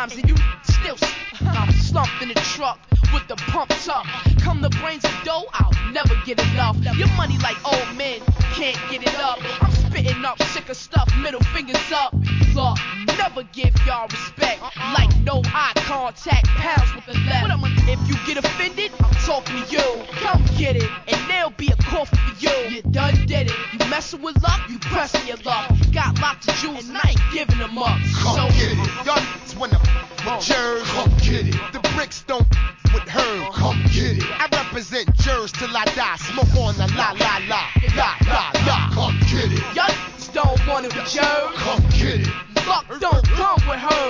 rhymes and you still I'm slumped in the truck with the pumps up. Come the brains of dough, I'll never get enough. Your money like old men, can't get it up. I'm spitting up sick of stuff, middle fingers up. Look, never give y'all respect. Like no eye contact, pounds with the left. If you get offended, I'm talking to you. Come get it, and there'll be a coffin for you. You done did it. You messing with luck, you pressing your luck. Got lots of jewels, and I ain't giving them up. Come get it. Y'all wanna with Jers. Come get it. The bricks don't with her. Come get it. I represent Jers till I die.